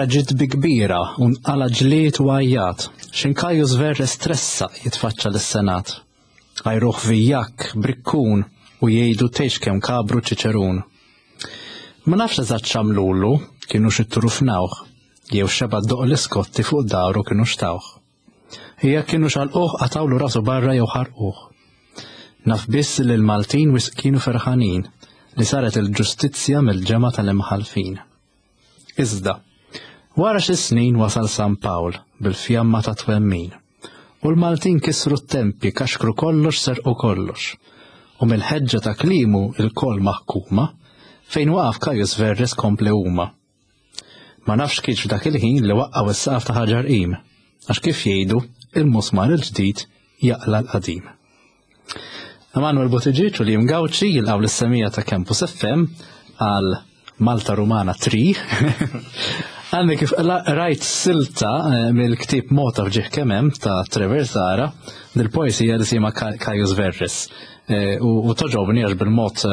wara ġidbi kbira u nqala ġlied u għajjat, x'in Caius Verres tressaq jitfaċċa lis-Senat. Għajruh vijak, brikkun u jgħidu tgħix kemm kabru ċiċerun. Ma nafx eżatt x'għamlulu, kienu xi turufnawh, jew xeba doq l-iskotti fuq dawru kienu xtawh. Hija kienu xalquh qatawlu rasu barra jew ħarquh. Naf biss li l-Maltin wisq kienu ferħanin li saret il-ġustizzja mill-ġema tal-imħalfin. Iżda, wara xi snin wasal San Pawl bil-fjamma ta' twemmin. U l-Maltin kisru t-tempi, kaxkru kollox, serqu kollox. U mill-ħeġġa ta' klimu il-koll maħkuma, fejn waqaf Caius Verres kompli huma. Ma nafx kienx f'dak il-ħin li waqqaw is-saqaf ta' ħaġar qim, għax kif jgħidu il-musmar il-ġdid jaqla l-qadim. Emanuel Buttigieg u Liam Gawci jilqgħu l-issemija ta' Campus FM għal Malta Rumana 3. Għandi kif rajt silta mill-ktib Mota fġieħ kemem ta' Trevor Zara dil-poesija li sima Caius Verres. U toġobni għax bil-mod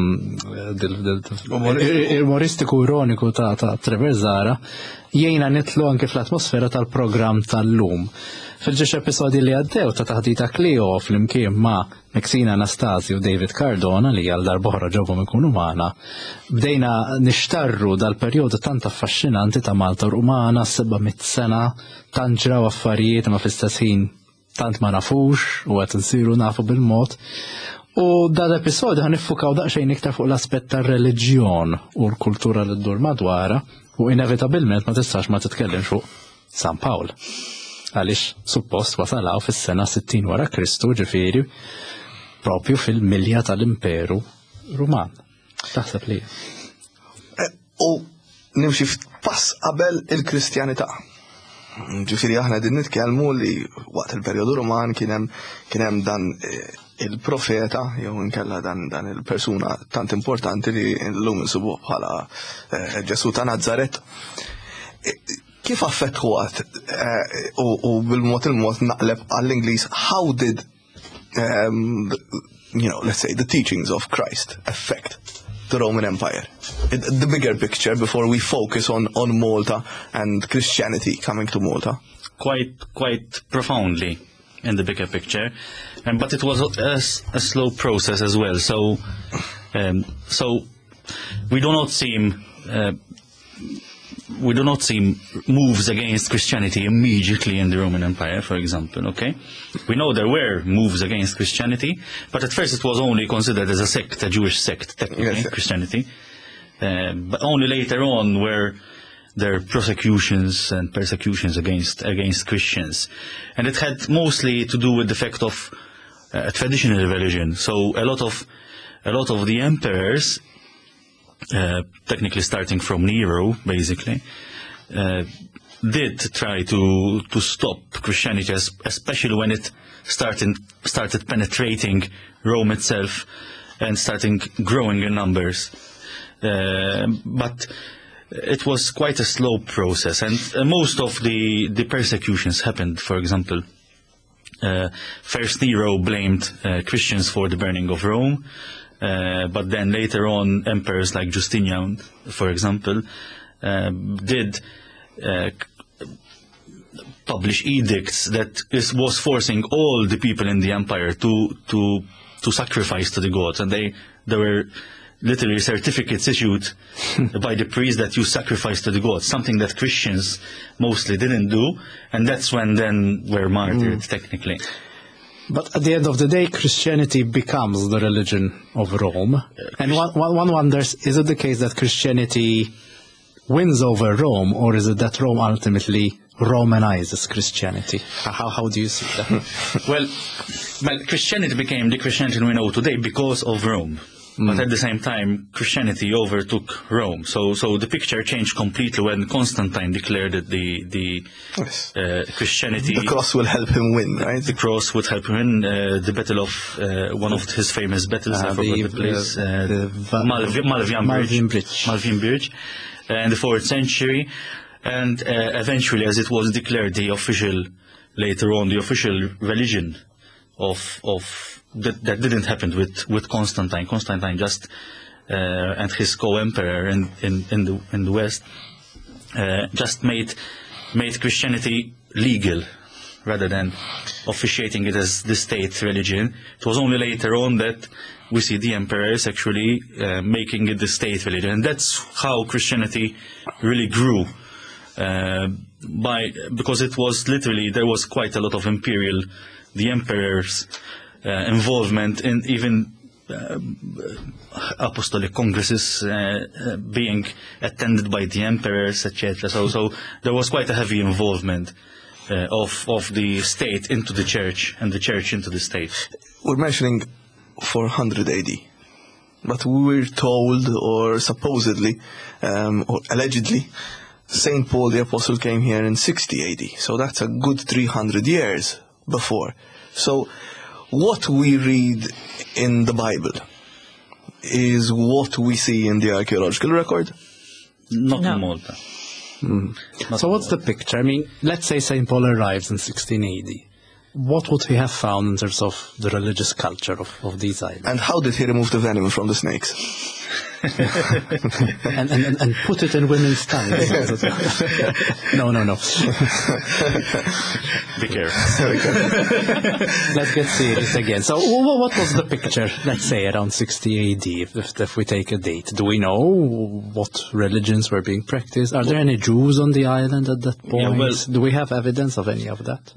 umoristiku ironiku ta' Trevor Zara jgħina nitlu anke fl-atmosfera tal-programm tal-lum. Fil-ġiex episodi li għaddew ta' taħdita Cleo fl-imkien ma' Mexina Anastasi u David Cardona li għal darbohra ġobhom ikunu magħna, bdejna nixtarru dal-perjodu tant affaxxinanti ta' Malta Rumana, 700 sena, tant ġraw affarijiet ma fl-istess ħin tant ma nafux u qed insiru nafu bil-mod. U dal-episodju ħan niffukaw daqsxejn iktar fuq l-aspett tar-reliġjon u l-kultura li ddur madwara u inevitabilment ma tistax ma titkellem fuq San Pawl. Għaliex suppost wasalaw fis-sena 60 wara Kristu, ġifieri propju fil-milja tal-Imperu Ruman. Taħseb li? U nimxi f'pass qabel il-Kristjanità. Ġifieri aħna din nitkellmu li waqt il-perjodu Ruman kien hemm dan il-profeta jew inkella dan il-persuna tant importanti li llum insubuh bħala Ġesu ta' Nazaret. Kif affettwat u bil-mod il-mod naqleb għall-Ingliż, how did let's say the teachings of Christ affect the Roman Empire? The bigger picture before we focus on Malta and Christianity coming to Malta. Quite profoundly in the bigger picture, but it was a slow process as well. So we do not see moves against Christianity immediately in the Roman Empire, for example, okay? We know there were moves against Christianity, but at first it was only considered as a sect, a Jewish sect, technically, yes. Christianity. But only later on were there prosecutions and persecutions against Christians. And it had mostly to do with the fact of traditional religion. So a lot of the emperors, technically starting from Nero, basically, did try to stop Christianity, especially when it started penetrating Rome itself and starting growing in numbers. But it was quite a slow process, and most of the persecutions happened, for example, first Nero blamed Christians for the burning of Rome. But then later on, emperors like Justinian, for example, did publish edicts that was forcing all the people in the empire to sacrifice to the gods, and there were literally certificates issued by the priest that you sacrifice to the gods, something that Christians mostly didn't do, and that's when then were martyred, technically. But at the end of the day, Christianity becomes the religion of Rome. And one wonders, is it the case that Christianity wins over Rome, or is it that Rome ultimately Romanizes Christianity? How do you see that? Well, Christianity became the Christianity we know today because of Rome. But at the same time, Christianity overtook Rome. So the picture changed completely when Constantine declared that the Christianity... The cross will help him win, right? The cross would help him win. The battle of one of his famous battles, I forgot the place, Malvian Bridge, in the 4th century. And eventually, as it was declared later on, the official religion of that didn't happen with Constantine. Constantine just and his co-emperor in the West just made Christianity legal rather than officiating it as the state religion. It was only later on that we see the emperors actually making it the state religion, and that's how Christianity really grew. Because it was literally, there was quite a lot of the emperor's involvement in even apostolic congresses being attended by the emperors, etc. So there was quite a heavy involvement of the state into the church and the church into the state. We're mentioning 400 AD, but we're told, or supposedly, or allegedly, St. Paul the Apostle came here in 60 AD, so that's a good 300 years before. So what we read in the Bible is what we see in the archaeological record? Not in Malta. So what's the picture? I mean, let's say St. Paul arrives in 16 AD. What would he have found in terms of the religious culture of these islands? And how did he remove the venom from the snakes? and put it in women's tongues. No. Be careful. Let's get serious again. So what was the picture, let's say, around 60 AD, if we take a date? Do we know what religions were being practiced? Are there any Jews on the island at that point? Yeah, do we have evidence of any of that?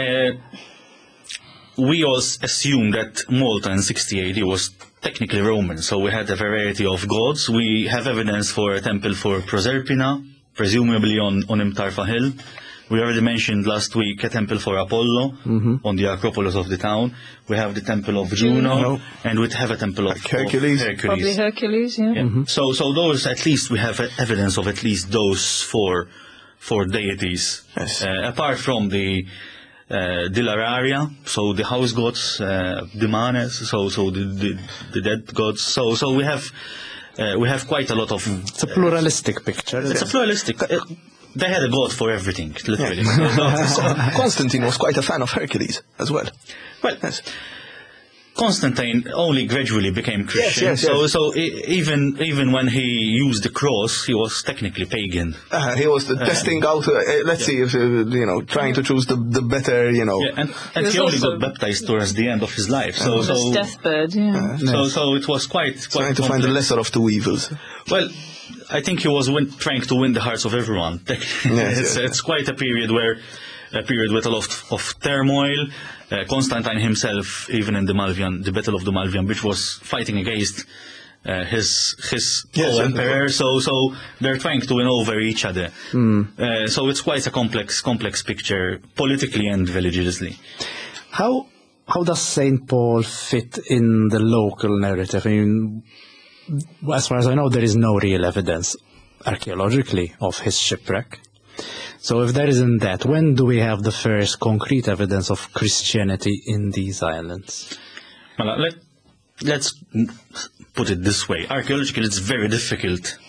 We all assume that Malta in 60 AD was technically Roman, so we had a variety of gods. We have evidence for a temple for Proserpina, presumably on Imtarfa Hill. We already mentioned last week a temple for Apollo on the Acropolis of the town. We have the temple of Juno, and we have a temple of Hercules. Probably Hercules, yeah. Yeah. So those, at least we have evidence of at least those four deities. Yes. Apart from the Dilararia, so the house gods, Dimanes, so the dead gods. So we have quite a lot of. It's a pluralistic picture. It's a pluralistic. They had a god for everything, literally. Constantine was quite a fan of Hercules as well. Well, Yes. Constantine only gradually became Christian. Yes. So even when he used the cross, he was technically pagan. He was testing out, let's see, if, trying to choose the better, Yeah, and he only got baptized towards the end of his life. So His deathbed, yeah. so it was quite trying to find the lesser of two evils. Well, I think he was trying to win the hearts of everyone. It's quite a period with a lot of turmoil. Constantine himself, even in the Battle of the Malvian, which was fighting against his co-emperor. So they're trying to win over each other. So it's quite a complex picture, politically and religiously. How does St. Paul fit in the local narrative? I mean, as far as I know, there is no real evidence archaeologically of his shipwreck. So if there isn't that, when do we have the first concrete evidence of Christianity in these islands? Well, let's put it this way. Archaeologically, it's very difficult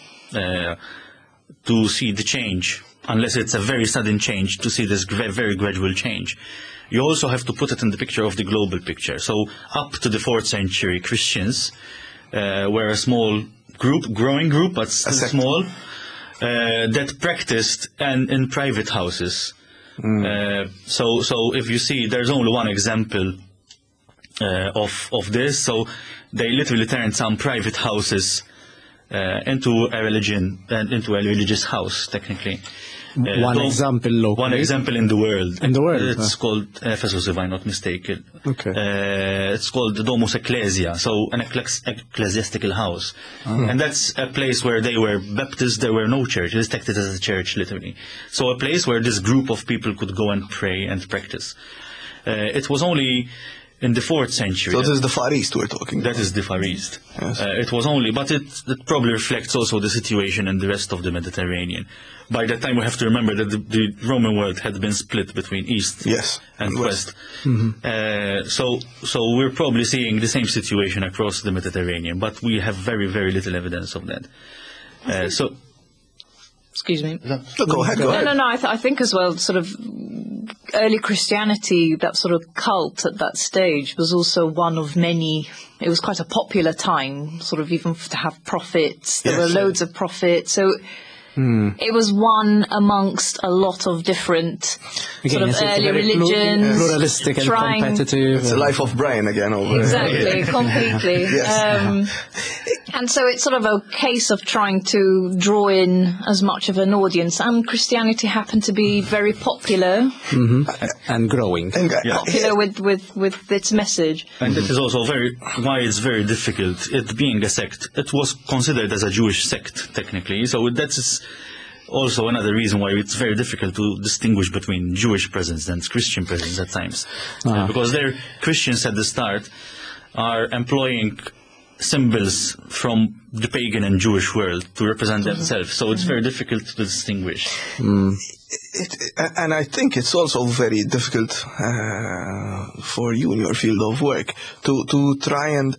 to see the change, unless it's a very sudden change, to see this very gradual change. You also have to put it in the picture of the global picture. So up to the 4th century, Christians were a small group, growing group, but still small, that practiced in private houses. So if you see, there's only one example of this. So they literally turned some private houses into a religion and into a religious house, technically. One example locally? One example in the world. In the world? It's called Ephesus, if I'm not mistaken. Okay. It's called the Domus Ecclesia, so an ecclesiastical house. And that's a place where they were baptized. There were no churches. It's acted as a church, literally. So a place where this group of people could go and pray and practice. It was only in the 4th century. So this is the Far East we're talking about. That is the Far East. Yes. It was only, but it probably reflects also the situation in the rest of the Mediterranean. By that time, we have to remember that the Roman world had been split between East and West. So we're probably seeing the same situation across the Mediterranean, but we have very, very little evidence of that. Excuse me. Go ahead. No. I think as well, sort of early Christianity, that sort of cult at that stage was also one of many. It was quite a popular time, sort of even to have prophets. There were loads of prophets. So It was one amongst a lot of different Again, sort of it's early very religions. pluralistic and trying- competitive. It's the life of Brian again over Exactly, completely. Yes. And so it's sort of a case of trying to draw in as much of an audience. And Christianity happened to be very popular, And growing. And, popular with its message. And that is also why it's very difficult. It being a sect, it was considered as a Jewish sect, technically. So that is also another reason why it's very difficult to distinguish between Jewish presence and Christian presence at times. Because their Christians at the start are employing symbols from the pagan and Jewish world to represent themselves. So it's very difficult to distinguish. And I think it's also very difficult for you in your field of work to try and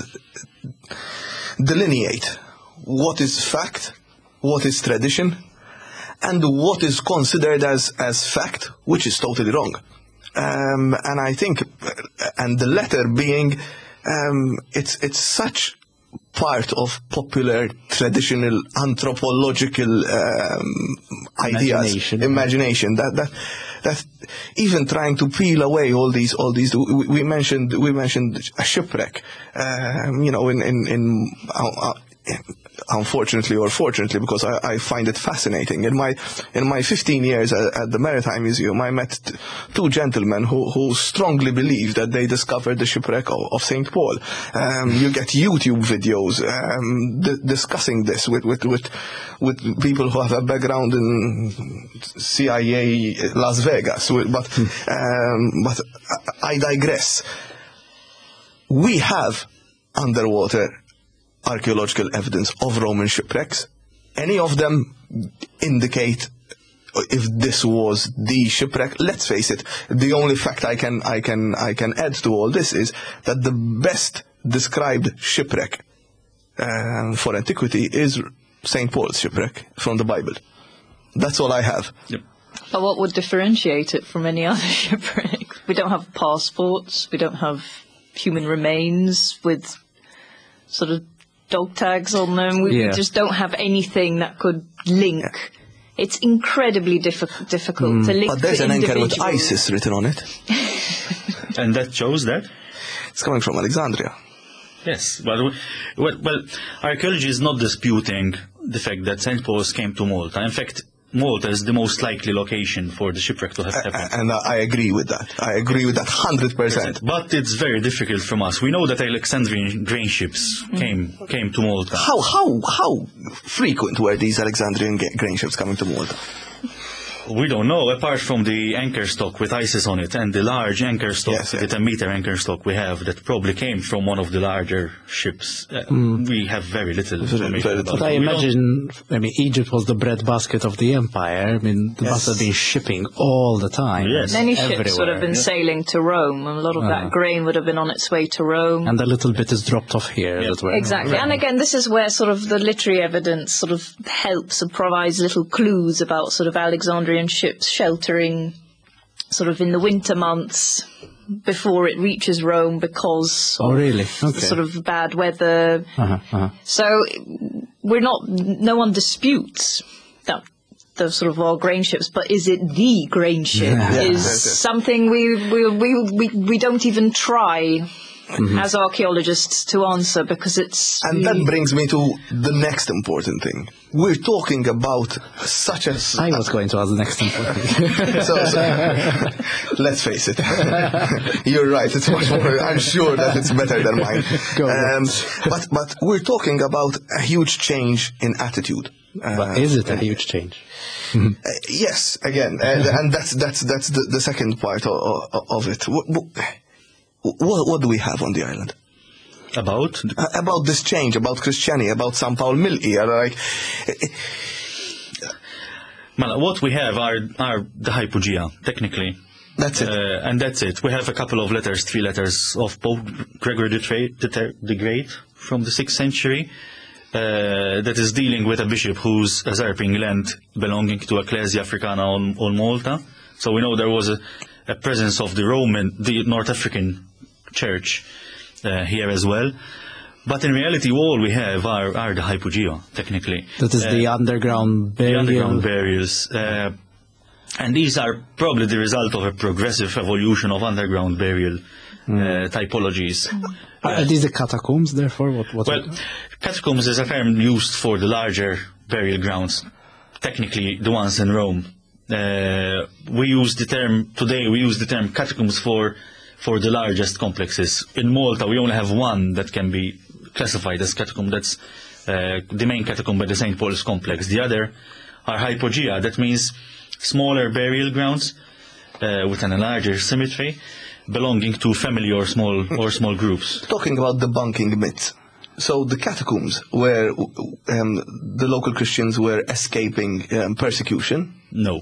delineate what is fact, what is tradition, and what is considered as fact, which is totally wrong. And I think, and the latter being, it's such part of popular traditional anthropological ideas, imagination that even trying to peel away all these we mentioned a shipwreck, unfortunately or fortunately, because I find it fascinating. In my 15 years at the Maritime Museum, I met two gentlemen who strongly believe that they discovered the shipwreck of St. Paul. You get YouTube videos discussing this with people who have a background in CIA Las Vegas. But I digress. We have underwater archaeological evidence of Roman shipwrecks. Any of them indicate if this was the shipwreck? Let's face it, the only fact I can add to all this is that the best described shipwreck for antiquity is St. Paul's shipwreck from the Bible. That's all I have. Yep. But what would differentiate it from any other shipwreck? We don't have passports, we don't have human remains with sort of dog tags on them. We just don't have anything that could link. It's incredibly difficult to link. But there's an anchor with individuals. ISIS written on it. And that shows that? It's coming from Alexandria. Yes. Well, archaeology is not disputing the fact that St. Paul's came to Malta. In fact, Malta is the most likely location for the shipwreck to have happened. And I agree with that. I agree with that 100%. But it's very difficult from us. We know that Alexandrian grain ships came to Malta. How frequent were these Alexandrian grain ships coming to Malta? We don't know, apart from the anchor stock with ISIS on it and the large anchor stock, the 10-meter anchor stock we have that probably came from one of the larger ships. We have very little information about But I it. imagine, Egypt was the breadbasket of the empire. They must have been shipping all the time. Yes. Many ships would everywhere. have been sailing to Rome, and a lot of that grain would have been on its way to Rome. And a little bit is dropped off here. Yeah, as well. Exactly. And again, this is where sort of the literary evidence sort of helps and provides little clues about sort of Alexandrian ships sheltering sort of in the winter months before it reaches Rome because Oh, really? Okay. sort of bad weather. So no one disputes that the sort of all grain ships, but is it the grain ship is something we don't even try as archaeologists to answer, because it's... And that brings me to the next important thing. We're talking about such a... I was going to ask the next important. so, let's face it. You're right. It's much more... I'm sure that it's better than mine. But we're talking about a huge change in attitude. But is it a huge change? Yes, again. And that's the second part of it. What do we have on the island? About this change, about Christianity, about San Paul Mil'i, What we have are the Hypogaea, technically. That's it. And that's it. We have a couple of letters, 3 letters of Pope Gregory the Great from the 6th century that is dealing with a bishop who's usurping land belonging to Ecclesia Africana on Malta. So we know there was a presence of the North African Church here as well. But in reality, all we have are the hypogea, technically. That is the underground burial. The underground burials. And these are probably the result of a progressive evolution of underground burial typologies. Are these the catacombs, therefore? Well, catacombs is a term used for the larger burial grounds, technically the ones in Rome. We use the term catacombs for the largest complexes. In Malta, we only have one that can be classified as catacomb. That's the main catacomb by the St. Paul's complex. The other are hypogea. That means smaller burial grounds within a larger cemetery, belonging to family or small groups. Talking about debunking myths. So the catacombs where the local Christians were escaping persecution? No.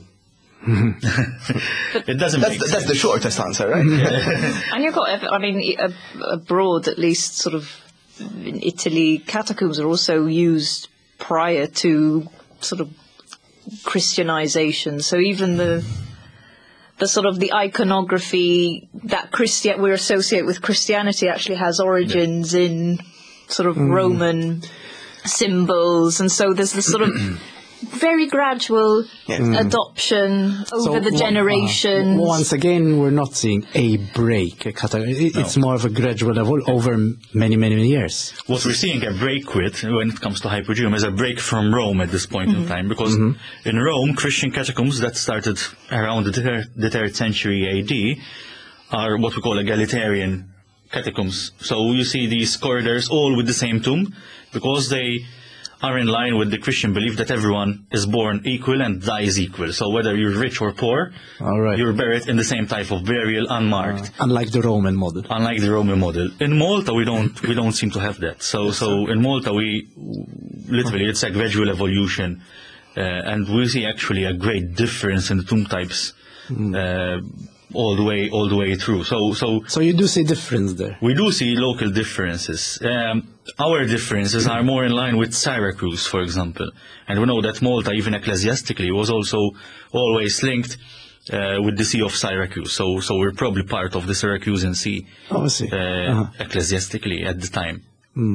It doesn't make sense. That's the shortest answer, right? And you've got, abroad, at least sort of in Italy, catacombs are also used prior to sort of Christianization. So even the sort of the iconography that we associate with Christianity actually has origins in sort of Roman symbols, and so there's this sort of very gradual adoption over the generations. Once again, we're not seeing a break. It's more of a gradual over many, many years. What we're seeing a break with, when it comes to hypogeum, is a break from Rome at this point in time, because in Rome, Christian catacombs that started around the 3rd century AD are what we call egalitarian catacombs. So you see these corridors all with the same tomb, because they are in line with the Christian belief that everyone is born equal and dies equal. So whether you're rich or poor, you're buried in the same type of burial, unmarked. Unlike the Roman model. Unlike the Roman model. In Malta, we don't seem to have that. So in Malta, we literally, it's a gradual evolution, and we see actually a great difference in the tomb types. All the way through. So you do see difference there. We do see local differences. Our differences are more in line with Syracuse, for example. And we know that Malta, even ecclesiastically, was also always linked with the See of Syracuse. So we're probably part of the Syracusan See, ecclesiastically at the time.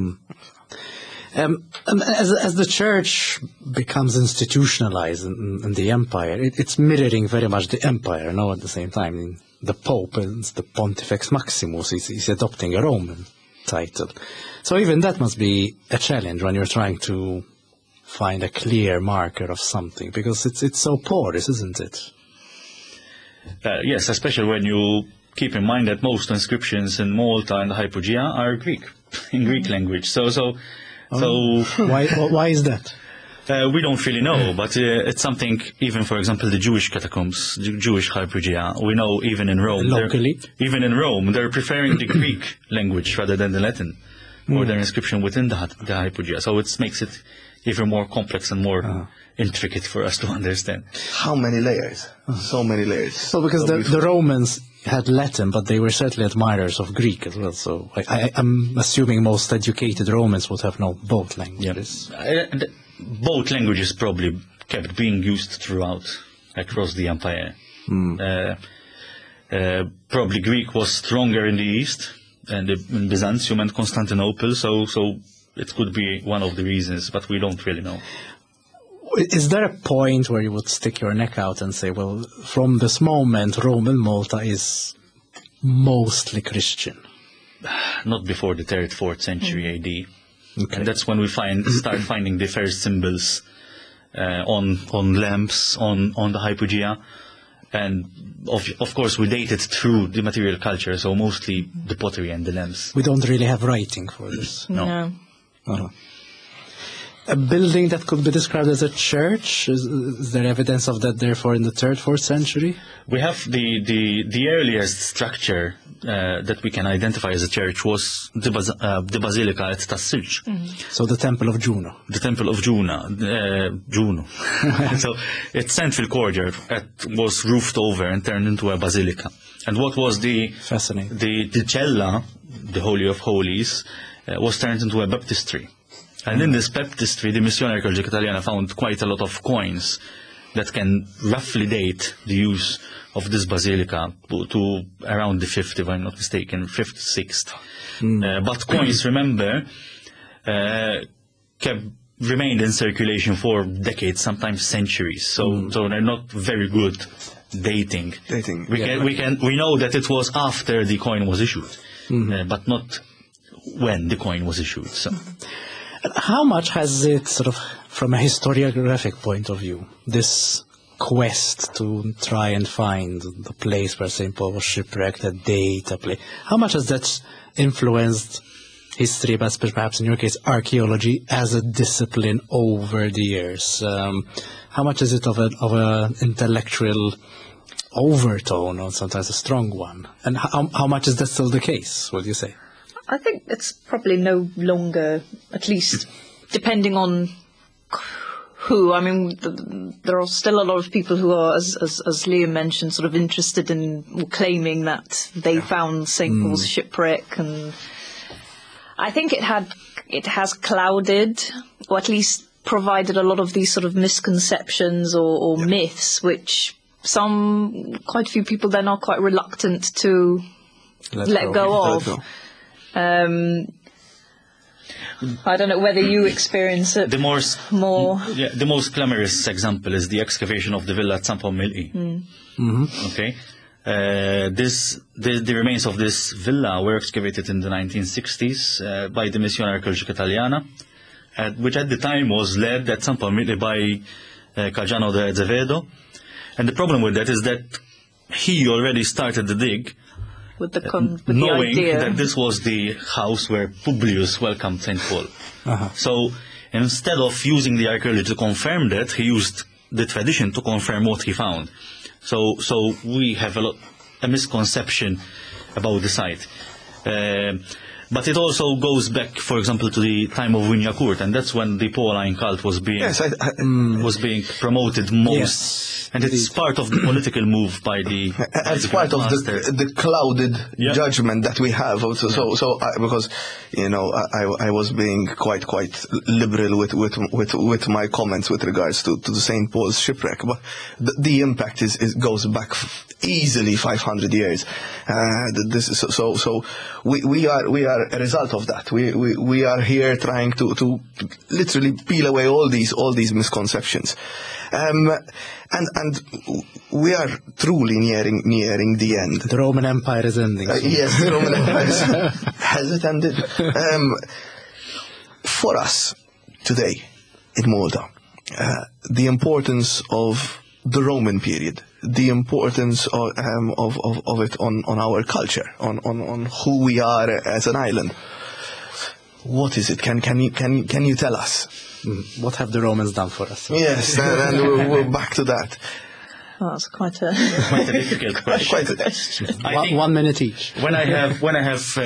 As the church becomes institutionalized in the empire, it's mirroring very much the empire now at the same time. The Pope is the Pontifex Maximus, he's adopting a Roman title. So even that must be a challenge when you're trying to find a clear marker of something, because it's so porous, isn't it? Yes, especially when you keep in mind that most inscriptions in Malta and the Hypogea are Greek, in Greek language. So why is that? We don't really know, but it's something, even for example, the Jewish catacombs, the Jewish Hypogea, we know even in Rome. Locally? Even in Rome, they're preferring the Greek language rather than the Latin, or their inscription within the Hypogea. So it makes it even more complex and more intricate for us to understand. How many layers? So many layers. Well, because the Romans had Latin, but they were certainly admirers of Greek as well. So I'm assuming most educated Romans would have known both languages. Both languages probably kept being used throughout, across the empire. Probably Greek was stronger in the east, and in Byzantium and Constantinople, so it could be one of the reasons, but we don't really know. Is there a point where you would stick your neck out and say, well, from this moment, Roman Malta is mostly Christian? Not before the 3rd, 4th century AD. Okay. And that's when we start finding the first symbols on lamps, on the Hypogea. And of course, we date it through the material culture, so mostly the pottery and the lamps. We don't really have writing for this. No. A building that could be described as a church? Is there evidence of that, therefore, in the 3rd, 4th century? We have the earliest structure that we can identify as a church was the Basilica at Tassilj. So the Temple of Juno. The Temple of Juno. So its central courtyard was roofed over and turned into a basilica. And what was the cella, the Holy of Holies, was turned into a baptistry. And in this baptistry, the Missione Archeologica Italiana found quite a lot of coins that can roughly date the use of this basilica to around the 5th, if I'm not mistaken, 5th, 6th. But coins, remember, remained in circulation for decades, sometimes centuries. So they're not very good dating. We know that it was after the coin was issued, but not when the coin was issued. So, how much has it, sort of, from a historiographic point of view, this quest to try and find the place where St. Paul was shipwrecked, a date, a place, how much has that influenced history, but perhaps in your case archaeology as a discipline over the years? How much is it of an intellectual overtone, or sometimes a strong one? And how much is that still the case, would you say? I think it's probably no longer, at least depending on who. I mean, there are still a lot of people who are, as Liam mentioned, sort of interested in claiming that they found St. Paul's shipwreck, and I think it has clouded, or at least provided a lot of these sort of misconceptions or myths, which quite a few people then are quite reluctant to let go of. I don't know whether you experience it more. Yeah, the most glamorous example is the excavation of the villa at San Pommelli. Okay, the remains of this villa were excavated in the 1960s by the Missione Archeologica Italiana, which at the time was led at San Pommelli by Caggiano de Azevedo. And the problem with that is that he already started the dig with the knowing idea that this was the house where Publius welcomed St. Paul. So instead of using the archaeology to confirm that, he used the tradition to confirm what he found. So we have a misconception about the site. But it also goes back, for example, to the time of Wynyacourt, and that's when the Pauline cult was being was being promoted most. Yes, and it's part of the political move by the. It's part of the clouded judgment that we have. So because I was being quite liberal with my comments with regards to the St. Paul's shipwreck, but the impact goes back easily 500 years. We are a result of that. We are here trying to literally peel away all these misconceptions, and we are truly nearing the end. The Roman Empire is ending. Yes, the Roman Empire has it ended. For us today in Malta, the importance of the Roman period, the importance of it on our culture, on who we are as an island. What is it? Can you tell us? What have the Romans done for us? Yes, and we're back to that. Oh, that's quite a difficult question. One minute each. When I have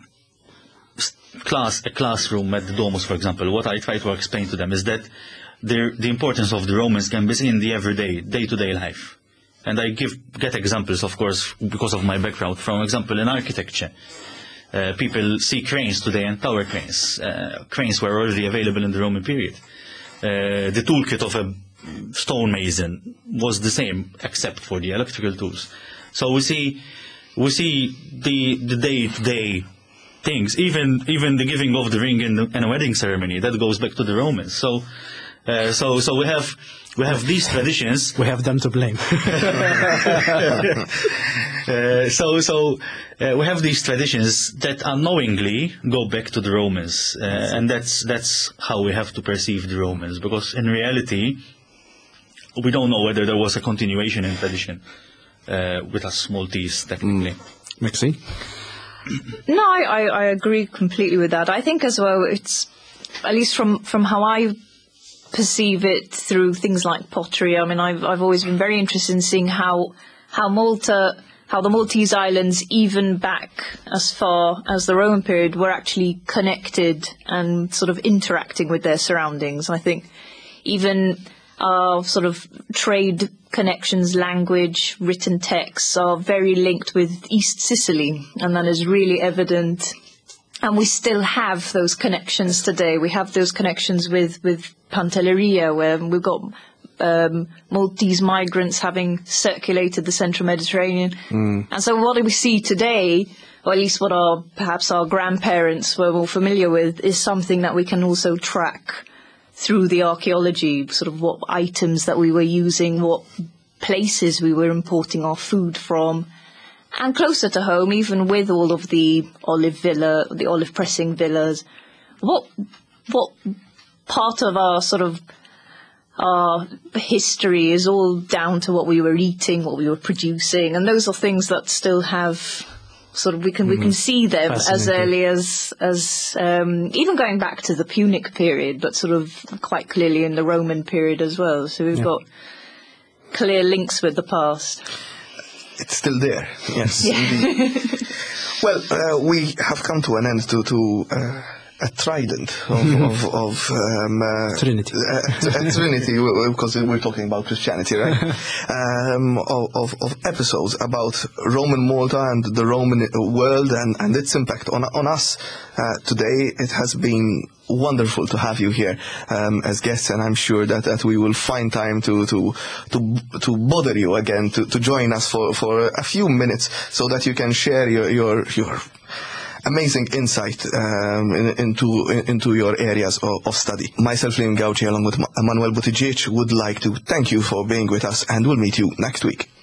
a classroom at the Domus, for example, what I try to explain to them is that the importance of the Romans can be seen in the everyday, day-to-day life. And I get examples, of course, because of my background. For example, in architecture, people see cranes today and tower cranes. Cranes were already available in the Roman period. The toolkit of a stonemason was the same, except for the electrical tools. So we see the day-to-day things, even the giving of the ring in a wedding ceremony, that goes back to the Romans. So we have these traditions. We have them to blame. We have these traditions that unknowingly go back to the Romans, and that's how we have to perceive the Romans. Because in reality, we don't know whether there was a continuation in tradition with us Maltese, technically. Maxine? No, I agree completely with that. I think as well, it's at least from how I perceive it through things like pottery. I mean, I've always been very interested in seeing how the Maltese islands, even back as far as the Roman period, were actually connected and sort of interacting with their surroundings. I think even sort of trade connections, language, written texts are very linked with East Sicily, and that is really evident. And we still have those connections today. We have those connections with Pantelleria, where we've got Maltese migrants having circulated the Central Mediterranean. And so what do we see today? or at least what perhaps our grandparents were more familiar with, is something that we can also track through the archaeology, sort of what items that we were using, what places we were importing our food from. And closer to home, even with all of the olive pressing villas, what part of our history is all down to what we were eating, what we were producing, and those are things that still have we can see them as early as even going back to the Punic period, but sort of quite clearly in the Roman period as well. So we've got clear links with the past. It's still there, yes. Indeed. Well, we have come to an end to a trident of Trinity. Trinity, because we're talking about Christianity, right? Of episodes about Roman Malta and the Roman world and its impact on us. Today, it has been wonderful to have you here as guests, and I'm sure that we will find time to bother you again to join us for a few minutes, so that you can share your amazing insight into your areas of study. Myself, Liam Gauci, along with Manuel Buttigieg, would like to thank you for being with us, and we'll meet you next week.